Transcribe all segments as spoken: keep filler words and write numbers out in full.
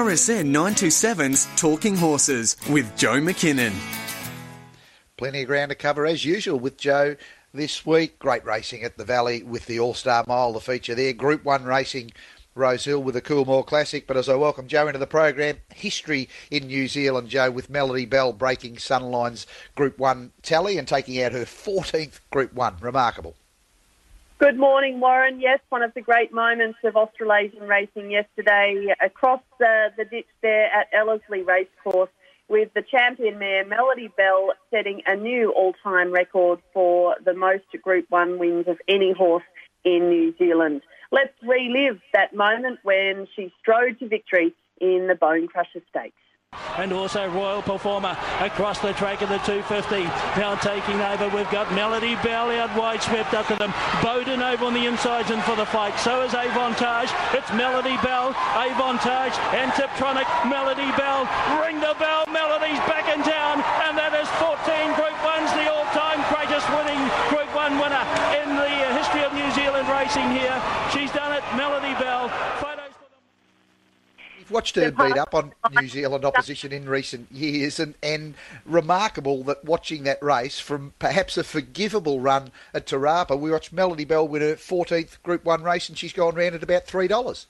R S N nine two seven's Talking Horses with Joe McKinnon. Plenty of ground to cover as usual with Joe this week. Great racing at the Valley with the All-Star Mile, the feature there. Group one racing, Rosehill with the Coolmore Classic. But as I welcome Joe into the program, history in New Zealand, Joe, with Melody Bell breaking Sunline's Group one tally and taking out her fourteenth Group one. Remarkable. Good morning, Warren. Yes, one of the great moments of Australasian racing yesterday across the, the ditch there at Ellerslie Racecourse, with the champion mare Melody Bell setting a new all-time record for the most Group one wins of any horse in New Zealand. Let's relive that moment when she strode to victory in the Bone Crusher Stakes. And also Royal Performer across the track of the two fifty. Now taking over, we've got Melody Bell out wide, swept up to them. Bowden over on the insides and for the fight. So is Avantage. It's Melody Bell, Avantage, and Tiptronic. Melody Bell, ring the bell. Melody's back in town, and that is fourteen Group ones, the all-time greatest winning Group one winner in the history of New Zealand racing here. She's done it, Melody Bell. Photos for them. Watched her beat up on New Zealand opposition in recent years, and, and remarkable that watching that race from perhaps a forgivable run at Te Rapa, we watched Melody Bell win her fourteenth Group one race and she's gone round at about three dollars.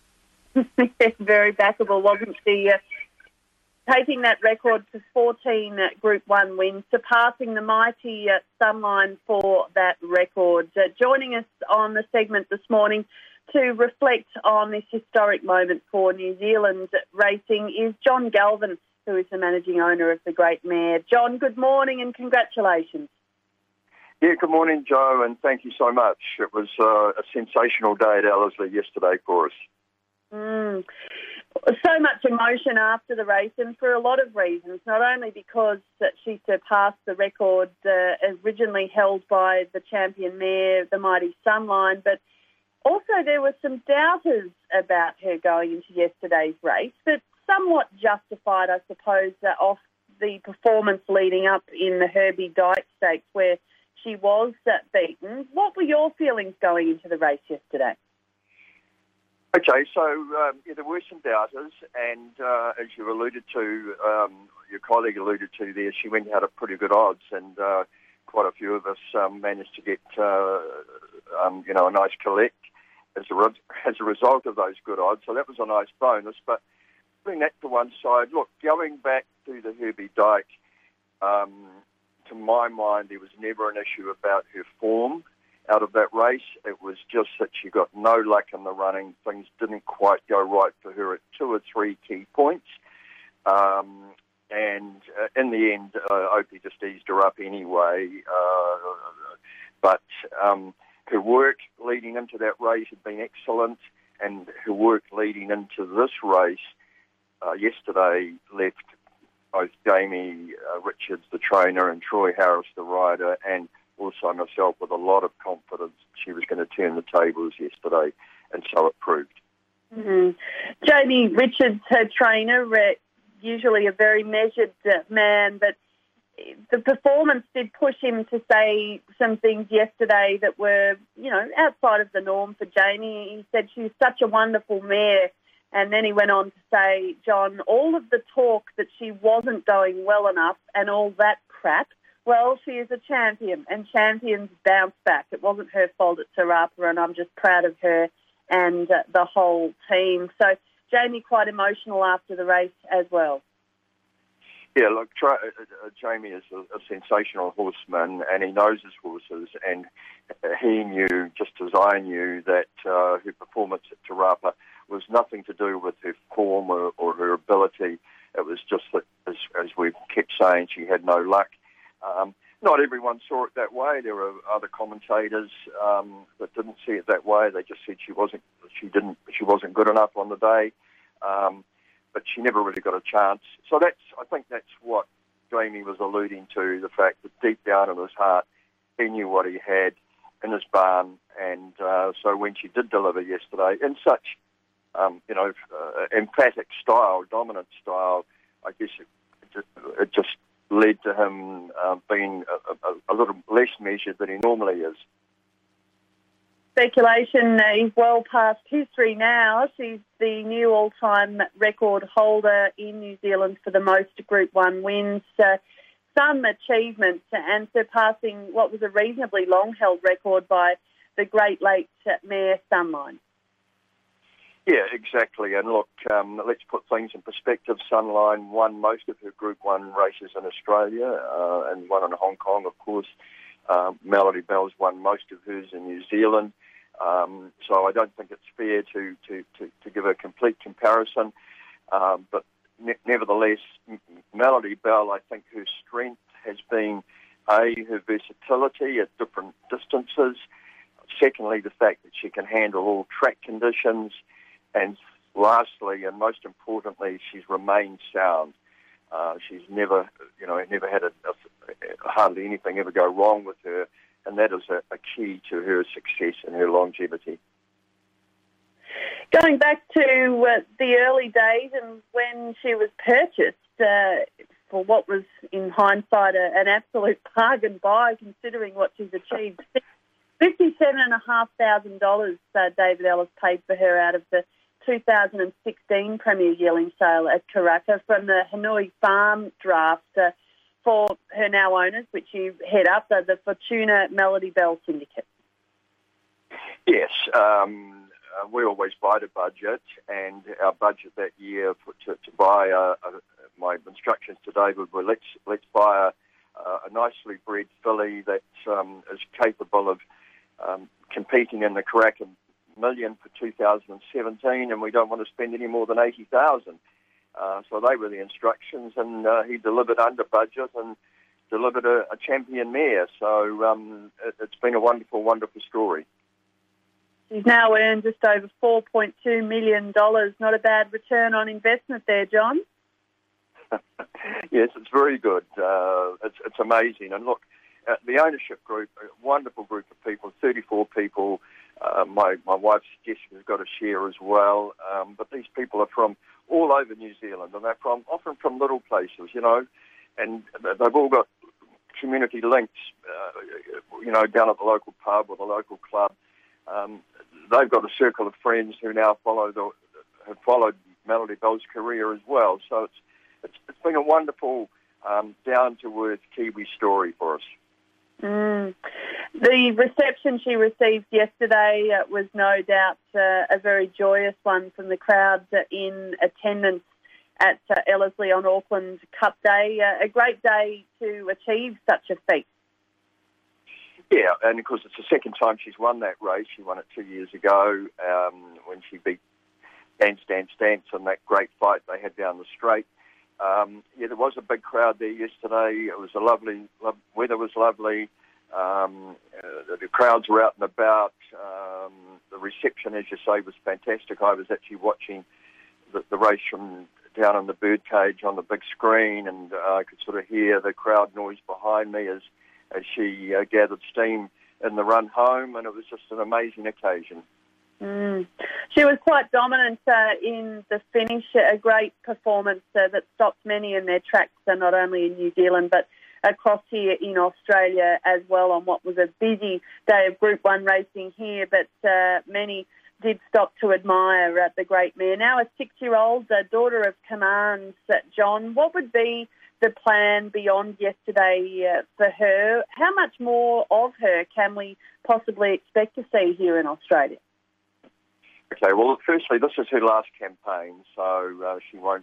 Very backable, wasn't she? Uh, taking that record to fourteen uh, Group one wins, surpassing the mighty uh, Sunline for that record. Uh, joining us on the segment this morning to reflect on this historic moment for New Zealand racing is John Galvin, who is the managing owner of the Great Mare. John, good morning and congratulations. Yeah, good morning, Joe, and thank you so much. It was uh, a sensational day at Ellerslie yesterday for us. Mm. So much emotion after the race, and for a lot of reasons, not only because that she surpassed the record uh, originally held by the champion mare, the mighty Sunline, but also, there were some doubters about her going into yesterday's race, but somewhat justified, I suppose, uh, off the performance leading up in the Herbie Dyke Stakes, where she was uh, beaten. What were your feelings going into the race yesterday? Okay, so um, yeah, there were some doubters, and uh, as you alluded to, um, your colleague alluded to there, she went out at pretty good odds, and uh, quite a few of us um, managed to get, uh, um, you know, a nice collect as a, re- as a result of those good odds. So that was a nice bonus. But putting that to one side, look, going back to the Herbie Dyke, um, to my mind, there was never an issue about her form out of that race. It was just that she got no luck in the running. Things didn't quite go right for her at two or three key points. Um, and uh, in the end, uh, Opie just eased her up anyway. Uh, but... Um, Her work leading into that race had been excellent, and her work leading into this race uh, yesterday left both Jamie uh, Richards, the trainer, and Troy Harris, the rider, and also myself with a lot of confidence she was going to turn the tables yesterday, and so it proved. Mm-hmm. Jamie Richards, her trainer, uh, usually a very measured uh, man, but the performance did push him to say some things yesterday that were, you know, outside of the norm for Jamie. He said she was such a wonderful mare. And then he went on to say, John, all of the talk that she wasn't going well enough and all that crap, well, she is a champion, and champions bounce back. It wasn't her fault at Te Rapa, and I'm just proud of her and uh, the whole team. So Jamie quite emotional after the race as well. Yeah, look, Tra- uh, Jamie is a, a sensational horseman, and he knows his horses, and he knew, just as I knew, that uh, her performance at Te Rapa was nothing to do with her form or, or her ability. It was just that, as, as we kept saying, she had no luck. Um, not everyone saw it that way. There were other commentators um, that didn't see it that way. They just said she wasn't, she didn't, she wasn't good enough on the day. Um, but she never really got a chance. So that's, I think that's what Jamie was alluding to, the fact that deep down in his heart, he knew what he had in his barn. And uh, so when she did deliver yesterday in such, um, you know, uh, emphatic style, dominant style, I guess it, it, just, it just led to him uh, being a, a, a little less measured than he normally is. speculation is well past history now. She's the new all-time record holder in New Zealand for the most Group one wins. Uh, some achievements and surpassing what was a reasonably long-held record by the Great Lakes mare Sunline. Yeah, exactly. And look, um, let's put things in perspective. Sunline won most of her Group one races in Australia uh, and one in Hong Kong, of course. Uh, Melody Bell's won most of hers in New Zealand. Um, so I don't think it's fair to, to, to, to give a complete comparison. Um, but ne- nevertheless, M- Melody Bell, I think her strength has been, A, her versatility at different distances. Secondly, the fact that she can handle all track conditions. And lastly, and most importantly, she's remained sound. Uh, she's never, you know, never had a, a, hardly anything ever go wrong with her, and that is a, a key to her success and her longevity. Going back to uh, the early days and when she was purchased uh, for what was, in hindsight, a, an absolute bargain buy, considering what she's achieved. fifty-seven thousand five hundred dollars uh, David Ellis paid for her out of the two thousand sixteen Premier Yearling sale at Karaka from the Hanoi Farm draft uh, for her now owners, which you head up, uh, the Fortuna Melody Bell Syndicate. Yes, um, uh, we always buy to budget, and our budget that year for, to, to buy, uh, uh, my instructions to David were let's, let's buy a, a nicely bred filly that um, is capable of um, competing in the Karaka Million for two thousand seventeen, and we don't want to spend any more than eighty thousand. Uh, so they were the instructions, and uh, he delivered under budget and delivered a, a champion mare. So um, it, it's been a wonderful, wonderful story. She's now earned just over four point two million dollars. Not a bad return on investment there, John. Yes, it's very good. Uh, it's, it's amazing. And look, uh, the ownership group, a wonderful group of people, thirty-four people. Uh, my, my wife Jessica's got a share as well. Um, but these people are from all over New Zealand, and they're from often from little places, you know, and they've all got community links, uh, you know, down at the local pub or the local club. Um, they've got a circle of friends who now follow the, have followed Melody Bell's career as well. So it's it's, it's been a wonderful, um, down-to-earth Kiwi story for us. Mm. The reception she received yesterday uh, was no doubt uh, a very joyous one from the crowd uh, in attendance at uh, Ellerslie on Auckland Cup Day. Uh, a great day to achieve such a feat. Yeah, and of course it's the second time she's won that race. She won it two years ago um, when she beat Dance Dance Dance in that great fight they had down the straight. Um, yeah, there was a big crowd there yesterday. It was a lovely, lo- weather was lovely. Um, uh, the crowds were out and about. Um, the reception, as you say, was fantastic. I was actually watching the, the race from down in the birdcage on the big screen, and uh, I could sort of hear the crowd noise behind me as, as she uh, gathered steam in the run home, and it was just an amazing occasion. Mm. She was quite dominant uh, in the finish, a great performance uh, that stopped many in their tracks, uh, not only in New Zealand but across here in Australia as well on what was a busy day of Group one racing here, but uh, many did stop to admire uh, the great mare. Now a six-year-old, uh, daughter of Commands, uh, John, what would be the plan beyond yesterday uh, for her? How much more of her can we possibly expect to see here in Australia? Okay, well, firstly, this is her last campaign, so uh, she won't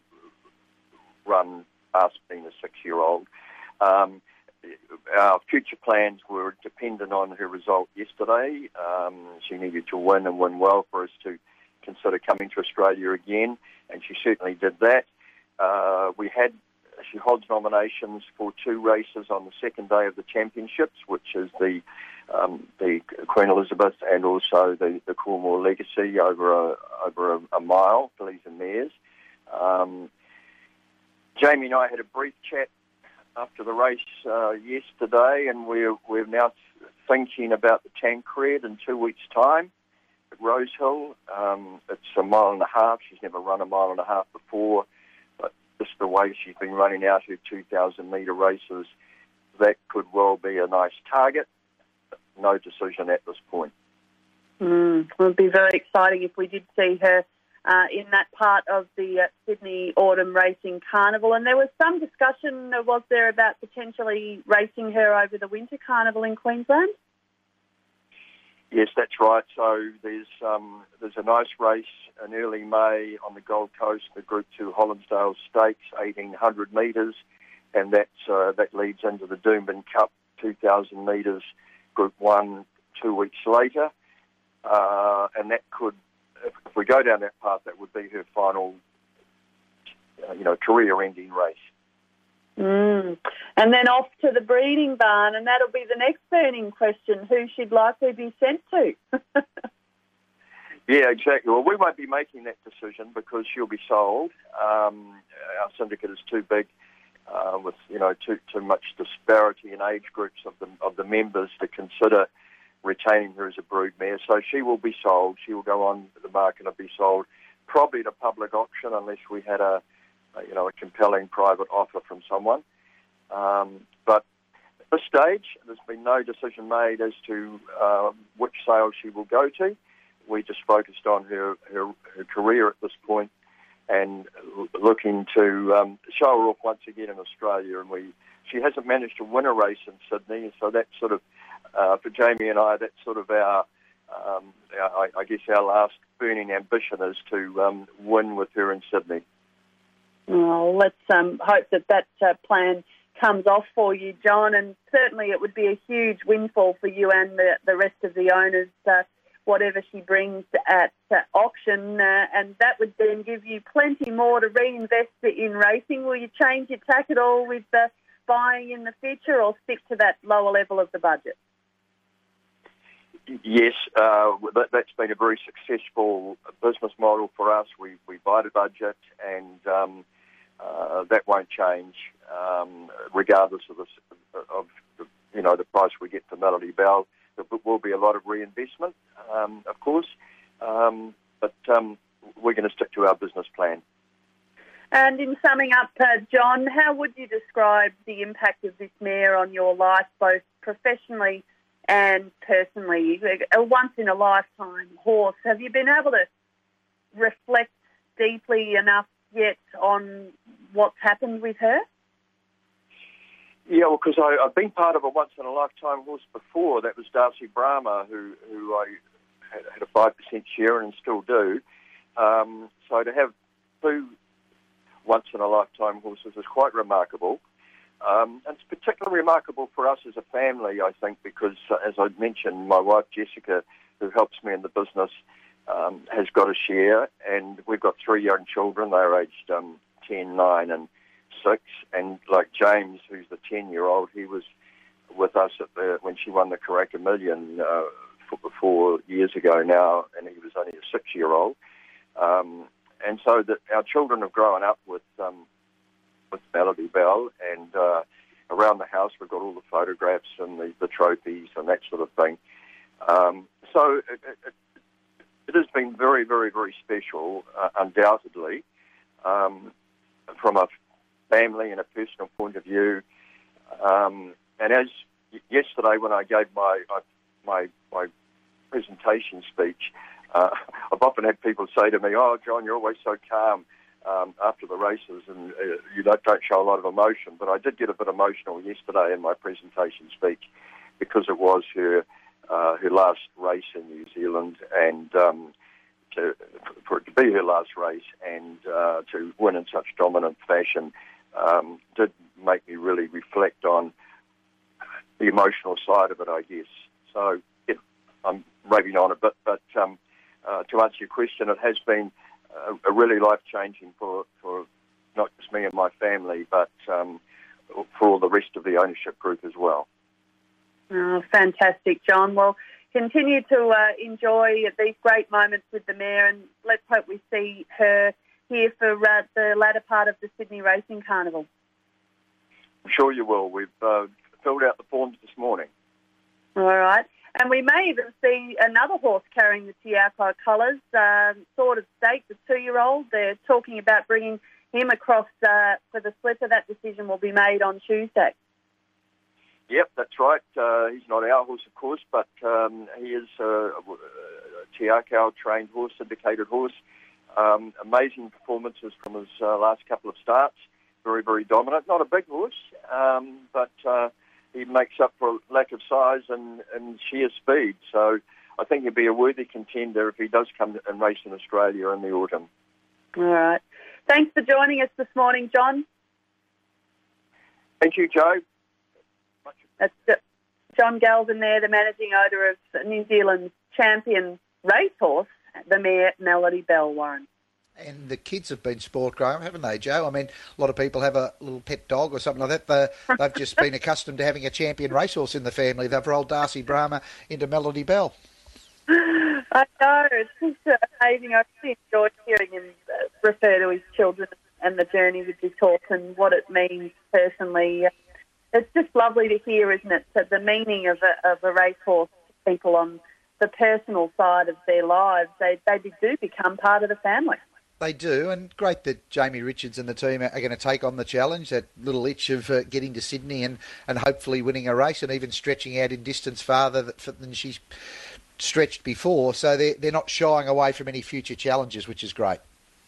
run past being a six-year-old. Um, our future plans were dependent on her result yesterday. Um, she needed to win and win well for us to consider coming to Australia again, and she certainly did that. Uh, we had she holds nominations for two races on the second day of the championships, which is the um, the Queen Elizabeth and also the, the Coolmore Legacy over a over a, a mile, fillies and mares. Um, Jamie and I had a brief chat after the race uh, yesterday, and we're we're now thinking about the Tancred in two weeks' time at Rosehill. Um, it's a mile and a half. She's never run a mile and a half before, but just the way she's been running out her two thousand metre races, that could well be a nice target. No decision at this point. Mm, it would be very exciting if we did see her uh, in that part of the uh, Sydney Autumn Racing Carnival. And there was some discussion, uh, was there, about potentially racing her over the Winter Carnival in Queensland? Yes, that's right. So there's um, there's a nice race in early May on the Gold Coast, the Group two Hollinsdale Stakes, eighteen hundred metres, and that's, uh, that leads into the Doomben Cup, two thousand metres, Group one, two weeks later. Uh, and that could, if, if we go down that path, that would be her final, uh, you know, career-ending race. Mm. And then off to the breeding barn, and that'll be the next burning question, who she'd likely be sent to. Yeah, exactly. Well, we won't be making that decision because she'll be sold. Um, our syndicate is too big, uh, with, you know, too too much disparity in age groups of the of the members to consider retaining her as a brood mare. So she will be sold. She will go on the market and be sold, probably at a public auction, unless we had a, a you know, a compelling private offer from someone. Um, but at this stage, there's been no decision made as to uh, which sale she will go to. We just focused on her, her, her career at this point and looking to um, show her off once again in Australia. And we she hasn't managed to win a race in Sydney, so that's sort of, uh, for Jamie and I, that's sort of our, um, our, I guess our last burning ambition is to um, win with her in Sydney. Well, let's um, hope that that uh, plan comes off for you, John, and certainly it would be a huge windfall for you and the, the rest of the owners, uh, whatever she brings at uh, auction, uh, and that would then give you plenty more to reinvest in racing. Will you change your tack at all with uh, buying in the future, or stick to that lower level of the budget? Yes, uh, that, that's been a very successful business model for us. We, we buy the budget, and um, uh, that won't change, um, regardless of the, of the, you know, the price we get for Melody Belle. There will be a lot of reinvestment, um, of course, um, but um, we're going to stick to our business plan. And in summing up, uh, John, how would you describe the impact of this mare on your life, both professionally and personally? A once-in-a-lifetime horse. Have you been able to reflect deeply enough yet on what's happened with her? Yeah, well, because I've been part of a once-in-a-lifetime horse before. That was Darcy Brahma, who, who I had, had a five percent share in and still do. Um, so to have two once-in-a-lifetime horses is quite remarkable. Um, and it's particularly remarkable for us as a family, I think, because, uh, as I mentioned, my wife Jessica, who helps me in the business, um, has got a share, and we've got three young children. They're aged um, ten, nine and six, and like James, who's the ten-year-old, he was with us at the, when she won the Karaka Million uh, four, four years ago now, and he was only a six-year-old. Um, and so that our children have grown up with um, with Melody Belle, and uh, around the house we've got all the photographs and the, the trophies and that sort of thing. Um, so it, it, it has been very, very, very special, uh, undoubtedly, um, from a family and a personal point of view. Um, and as yesterday when I gave my my my presentation speech, uh, I've often had people say to me, "Oh, John, you're always so calm um, after the races, and uh, you don't, don't show a lot of emotion." But I did get a bit emotional yesterday in my presentation speech because it was her uh, her last race in New Zealand, and um, to, for it to be her last race and uh, to win in such dominant fashion um, did make me really reflect on the emotional side of it, I guess. So yeah, I'm raving on a bit, but um, uh, to answer your question, it has been a, a really life-changing for, for not just me and my family, but um, for all the rest of the ownership group as well. Oh, fantastic, John. Well, continue to uh, enjoy these great moments with the mare, and let's hope we see her here for uh, the latter part of the Sydney Racing Carnival. I'm sure you will. We've uh, filled out the forms this morning. All right. And we may even see another horse carrying the Tiako colours, um, Sword of State, the two-year-old. They're talking about bringing him across uh, for the slipper. That decision will be made on Tuesday. Yep, that's right. Uh, he's not our horse, of course, but um, he is uh, Tiakau, trained horse, syndicated horse. Um, amazing performances from his uh, last couple of starts. Very, very dominant. Not a big horse, um, but uh, he makes up for lack of size and, and sheer speed. So I think he'd be a worthy contender if he does come and race in Australia in the autumn. All right. Thanks for joining us this morning, John. Thank you, Joe. That's John Galvin there, the managing owner of New Zealand's champion racehorse, the mare Melody Bell, Warren. And the kids have been sport grown, haven't they, Joe? I mean, a lot of people have a little pet dog or something like that. They're, they've just been accustomed to having a champion racehorse in the family. They've rolled Darcy Brahma into Melody Bell. I know. It's just uh, amazing. I really enjoyed hearing him uh, refer to his children and the journey with this horse and what it means personally. It's just lovely to hear, isn't it? So the meaning of a, of a racehorse to people on the personal side of their lives, they, they do become part of the family. They do, and great that Jamie Richards and the team are going to take on the challenge, that little itch of uh, getting to Sydney and, and hopefully winning a race and even stretching out in distance farther than she's stretched before. So they're, they're not shying away from any future challenges, which is great.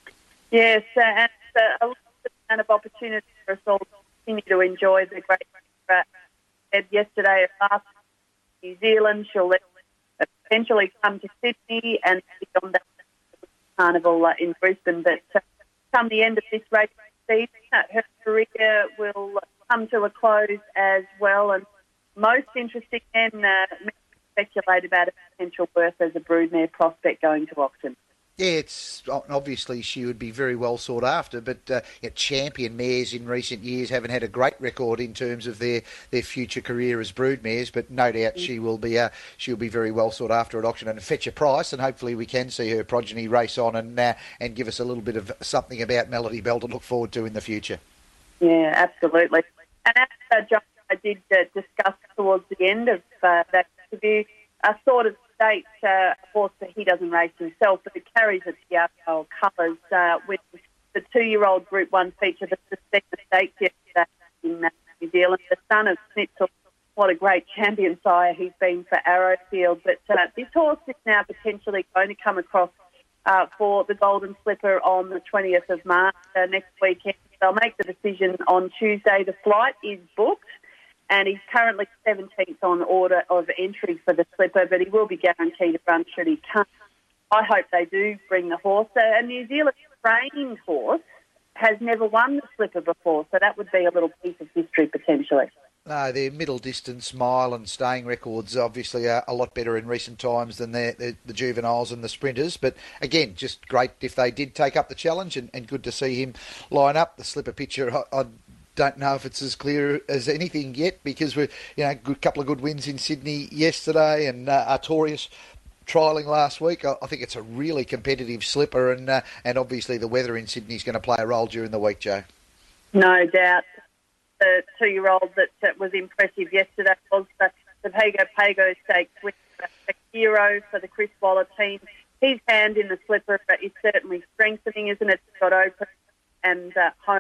Yes, uh, and it's a, a lot of opportunity for us all to continue to enjoy the great race. Uh, yesterday at last New Zealand, she'll eventually come to Sydney and beyond that Carnival uh, in Brisbane, but uh, come the end of this race season, uh, her career will come to a close as well. And most interesting, then, uh, speculate about a potential worth as a broodmare prospect going to auction. Yeah, it's obviously she would be very well sought after, but uh, yeah, champion mares in recent years haven't had a great record in terms of their, their future career as broodmares. But no doubt mm. she will be uh, she'll be very well sought after at auction and fetch a price. And hopefully we can see her progeny race on and uh, and give us a little bit of something about Melody Bell to look forward to in the future. Yeah, absolutely. And as uh, John, I did uh, discuss towards the end of uh, that interview, a sort of state uh, a horse that he doesn't race himself, but it carries its Tiakau colours uh, with the two-year-old Group one feature that suspended the stakes yesterday in uh, New Zealand. The son of Schnitzel, what a great champion sire he's been for Arrowfield. But uh, this horse is now potentially going to come across uh, for the Golden Slipper on the twentieth of March uh, next weekend. They'll make the decision on Tuesday. The flight is booked, and he's currently seventeenth on order of entry for the Slipper, but he will be guaranteed a run should he come. I hope they do bring the horse. Uh, a New Zealand trained horse has never won the Slipper before, so that would be a little piece of history potentially. No, their middle distance mile and staying records obviously are a lot better in recent times than their, their, the juveniles and the sprinters. But again, just great if they did take up the challenge, and, and good to see him line up. The Slipper picture, I, I don't know if it's as clear as anything yet, because we're, you know, a good couple of good wins in Sydney yesterday and uh, Artorias trialling last week. I, I think it's a really competitive Slipper, and uh, and obviously the weather in Sydney is going to play a role during the week, Joe. No doubt. The two-year-old that, that was impressive yesterday was the, the Pago Pago Stakes with a hero for the Chris Waller team. His hand in the Slipper is certainly strengthening, isn't it? It's got open and uh, home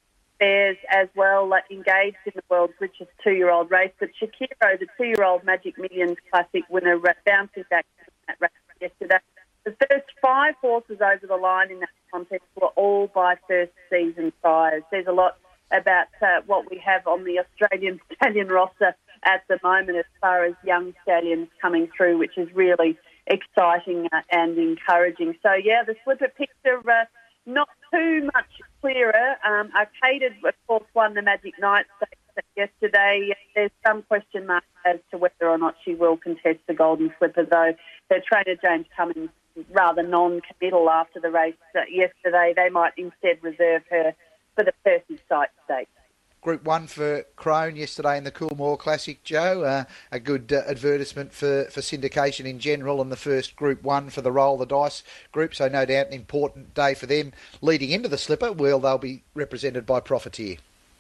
bears as well, uh, engaged in the world's richest two-year-old race. But Shakiro, the two-year-old Magic Millions Classic winner, uh, bouncing back in that race yesterday. The first five horses over the line in that contest were all by first-season sires. There's a lot about uh, what we have on the Australian stallion roster at the moment as far as young stallions coming through, which is really exciting uh, and encouraging. So, yeah, the Slipper picture, uh, not too much clearer. Um, Arcaded, of course, won the Magic Night Stakes yesterday. There's some question mark as to whether or not she will contest the Golden Slipper, though. Her trainer, James Cummings, rather non-committal after the race uh, yesterday. They might instead reserve her for the Percy Site Stakes. Group one for Crone yesterday in the Coolmore Classic, Joe. Uh, a good uh, advertisement for, for syndication in general, and the first Group one for the Roll the Dice group, so no doubt an important day for them leading into the Slipper. Well, they'll be represented by Profiteer.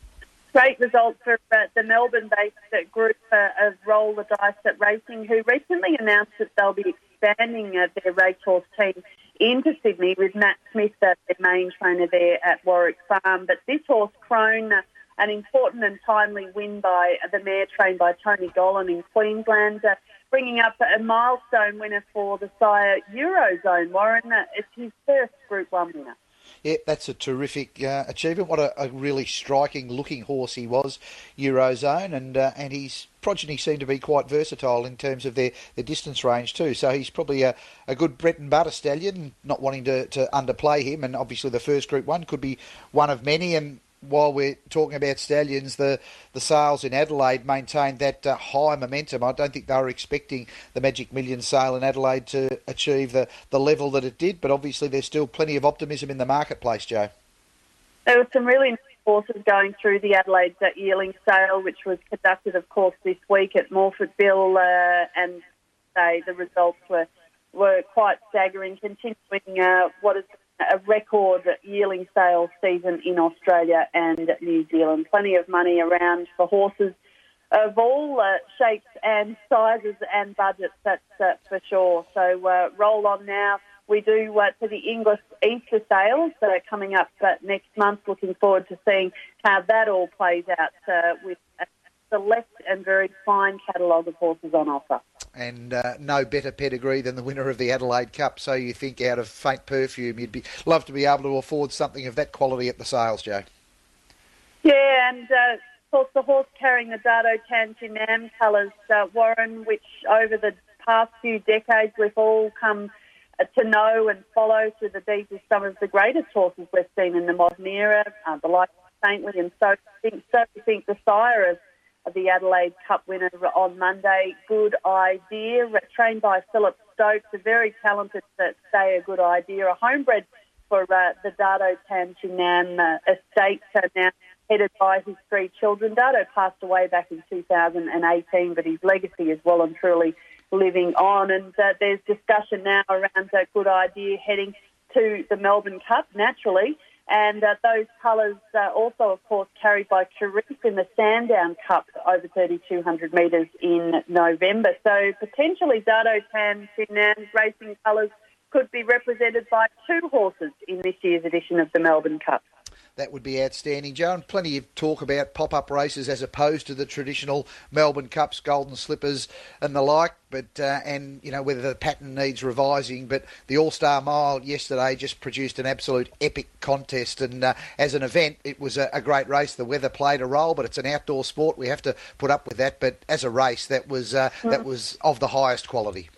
Great result for uh, the Melbourne-based group uh, of Roll the Dice at Racing, who recently announced that they'll be expanding uh, their racehorse team into Sydney with Matt Smith, uh, their main trainer there at Warwick Farm. But this horse, Crone, uh, an important and timely win by uh, the mare trained by Tony Golan in Queensland. Uh, bringing up a milestone winner for the sire Eurozone, Warren. It's his first Group one winner. Yeah, that's a terrific uh, achievement. What a, a really striking-looking horse he was, Eurozone, and uh, and his progeny seemed to be quite versatile in terms of their, their distance range too. So he's probably a, a good bread and butter stallion, not wanting to, to underplay him, and obviously the first Group one could be one of many. And while we're talking about stallions, the, the sales in Adelaide maintained that uh, high momentum. I don't think they were expecting the Magic Millions sale in Adelaide to achieve the, the level that it did, but obviously there's still plenty of optimism in the marketplace, Joe. There were some really nice horses going through the Adelaide yearling sale, which was conducted, of course, this week at Morfordville, uh, and say the results were, were quite staggering, continuing uh, what is a record yearling sales season in Australia and New Zealand. Plenty of money around for horses of all uh, shapes and sizes and budgets, that's uh, for sure. So uh, roll on now. We do uh, to the English Easter sales uh, coming up uh, next month. Looking forward to seeing how that all plays out uh, with a select and very fine catalogue of horses on offer. And uh, no better pedigree than the winner of the Adelaide Cup. So you think out of faint perfume, you'd be love to be able to afford something of that quality at the sales, Joe. Yeah, and uh, of course the horse carrying the Dado Tantinam colours, uh, Warren, which over the past few decades we've all come uh, to know and follow through the deeds of some of the greatest horses we've seen in the modern era, uh, the likes of Saintly, and so think, so think the sire of the Adelaide Cup winner on Monday. Good Idea, trained by Philip Stokes, a very talented, uh, say a good idea, a homebred for uh, the Dado Tantinam uh, estate, uh, now headed by his three children. Dado passed away back in two thousand eighteen, but his legacy is well and truly living on, and uh, there's discussion now around uh, Good Idea heading to the Melbourne Cup, naturally. And uh, those colours uh, also, of course, carried by Sharif in the Sandown Cup over thirty-two hundred metres in November. So potentially Dado Tantinam's racing colours could be represented by two horses in this year's edition of the Melbourne Cup. That would be outstanding, Joe. And plenty of talk about pop-up races as opposed to the traditional Melbourne Cups, Golden Slippers and the like. But uh, and, you know, whether the pattern needs revising. But the All-Star Mile yesterday just produced an absolute epic contest. And uh, as an event, it was a, a great race. The weather played a role, but it's an outdoor sport. We have to put up with that. But as a race, that was uh, mm. that was of the highest quality.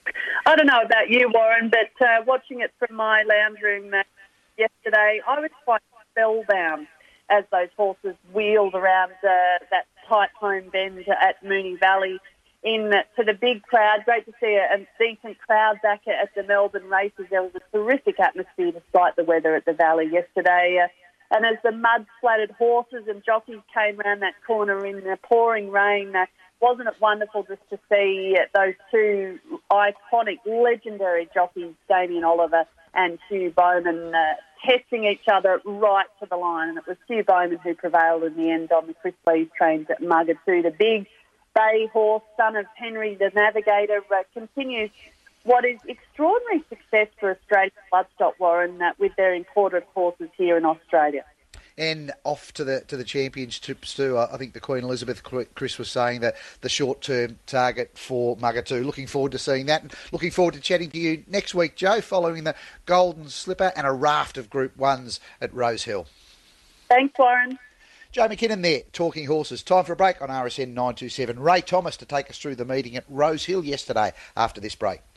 I don't know about you, Warren, but uh, watching it from my lounge room uh, yesterday, I was quite spellbound as those horses wheeled around uh, that tight home bend at Moonee Valley in uh, to the big crowd. Great to see a, a decent crowd back at, at the Melbourne races. There was a terrific atmosphere despite the weather at the Valley yesterday. Uh, and as the mud-splattered horses and jockeys came around that corner in the pouring rain, uh, wasn't it wonderful just to see uh, those two iconic, legendary jockeys, Damien Oliver and Hugh Bowman, uh, testing each other right to the line. And it was Hugh Bowman who prevailed in the end on the Chris Lees trains at Mugatoo. The big bay horse, son of Henry the Navigator, uh, continues what is extraordinary success for Australian bloodstock, Warren, uh, with their imported horses here in Australia. And off to the to the championships too. I think the Queen Elizabeth, Chris was saying that the short-term target for Mugatoo. Looking forward to seeing that, and looking forward to chatting to you next week, Joe, following the Golden Slipper and a raft of Group Ones at Rosehill. Thanks, Warren. Joe McKinnon there, talking horses. Time for a break on R S N nine two seven. Ray Thomas to take us through the meeting at Rosehill yesterday after this break.